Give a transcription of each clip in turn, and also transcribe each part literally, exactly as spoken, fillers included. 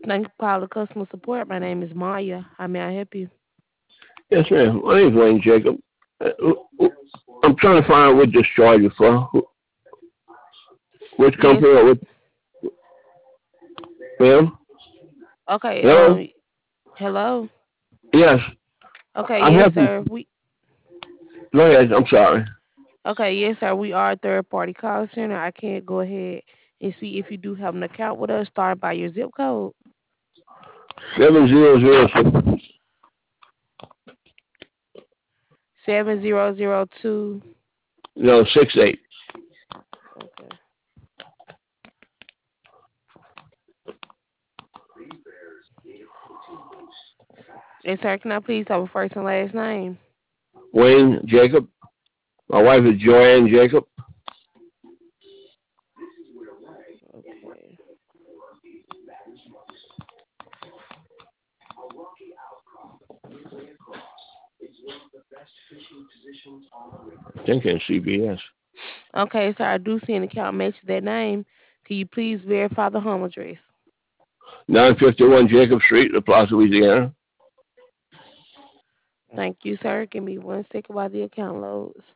Thank you for calling customer support. My name is Maya. How may I help you? Yes, ma'am. My name's Wayne Jacob. Uh, I'm trying to find out what this charge is for. Which company Yes. or which, ma'am? Okay. Hello? Um. Hello. Yes. Okay. I'm Yes, happy. sir. We. Go ahead. I'm sorry. Okay. Yes, sir. We are a third party call center. I can't go ahead and see if you do have an account with us. Start by your zip code. Seven zero zero six. Seven zero zero two. No, six eight. Okay. And sir, can I please have a first and last name? Wayne Jacob. My wife is Joanne Jacob. Okay. I think in C B S. Okay, sir. I do see an account matches that name. Can you please verify the home address? nine fifty-one Jacob Street, La Plaza, Louisiana. Thank you, sir. Give me one second while the account loads.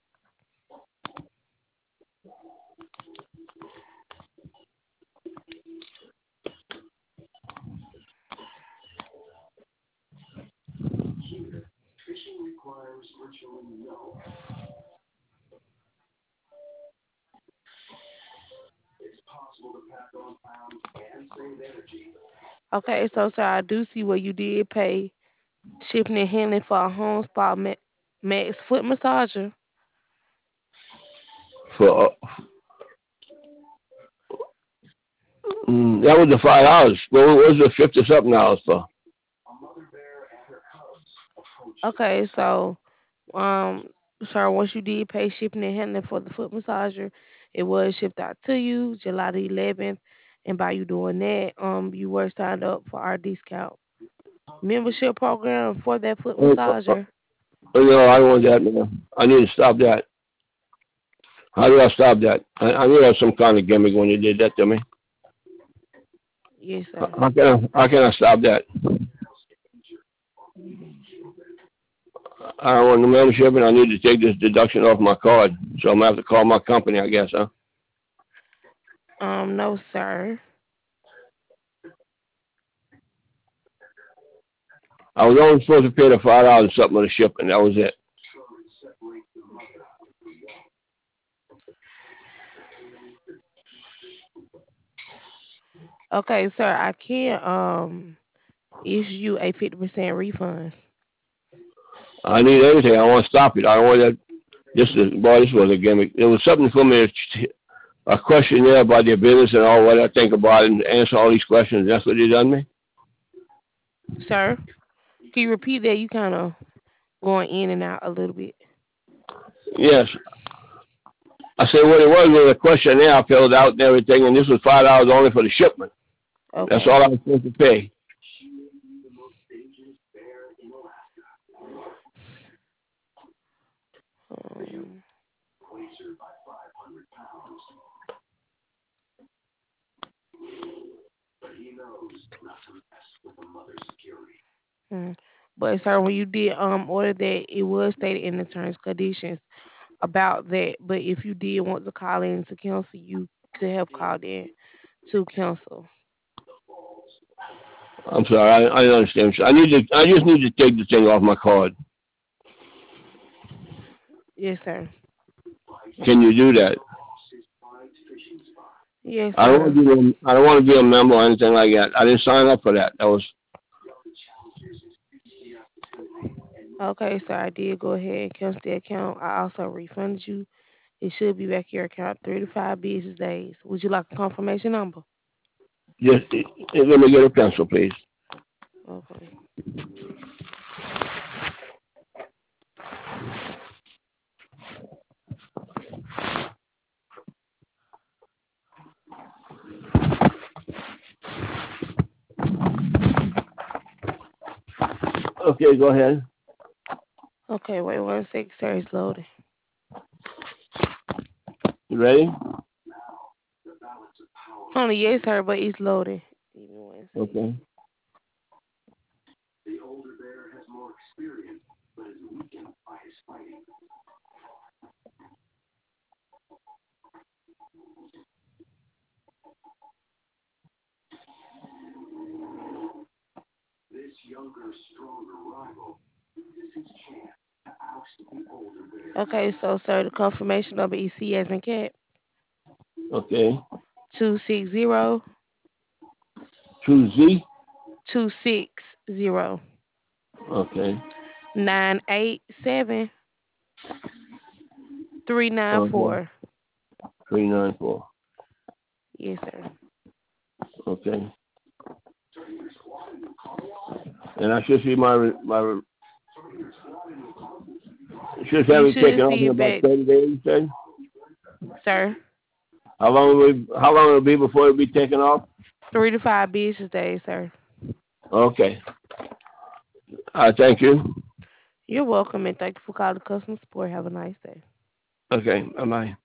Okay, so sir, I do see where you did pay shipping and handling for a home spa ma- max foot massager. For uh, mm, that was the five dollars. What was the fifty something dollars for? Okay, so um, sir, once you did pay shipping and handling for the foot massager, it was shipped out to you July the eleventh, and by you doing that, um, you were signed up for our discount membership program for that foot Oh, uh, uh, massager. no, I don't want that, man. I need to stop that. How do I stop that? I, I knew that was some kind of gimmick when you did that to me. Yes, How sir. how can I, how can I stop that? I don't want the membership and I need to take this deduction off my card. So I'm going to have to call my company, I guess, huh? Um, no, sir. I was only supposed to pay the five dollars and something for the shipping. That was it. Okay, sir, I can't um issue you a fifty percent refund. I need everything. I want to stop it. I don't want that. This is, boy, this was a gimmick. It was something for me, to, a questionnaire about their business and all what I think about it and answer all these questions. That's what they done me? Sir, can you repeat that? You kind of going in and out a little bit. Yes. I said what it was was a questionnaire I filled out and everything, and this was five dollars only for the shipment. That's Okay. all I was supposed to pay. Um, hmm. But sir, when you did um order that, it was stated in the terms and conditions about that. But if you did want to call in to cancel, you could have called in to cancel. I'm sorry, I, I understand. I need to. I just need to take the thing off my card. Yes, sir. Can you do that? Yes, I don't want sir. to be. A, I don't want to be a member or anything like that. I didn't sign up for that. That was. Okay, sir. I did go ahead and cancel the account. I also refunded you. It should be back in your account three to five business days. Would you like a confirmation number? Just let me get a pencil, please. Okay. Okay, go ahead. Okay, wait one second, sir. It's loading. You ready? Honey, yes, sir, but it's loading. Give me one Okay. second. Okay. Okay, so sir, the confirmation number is C as in cat Okay. two six zero Two Z. two six zero Okay. nine eight seven three nine Okay. four. Three nine four. Yes, sir. Okay. And I should see my my should have You it should taken off see in it about back, thirty days. You say? sir. How long will it, how long will it be before it be taken off? Three to five business days, sir. Okay. I thank you. You're welcome and thank you for calling customer support. Have a nice day. Okay. Bye bye.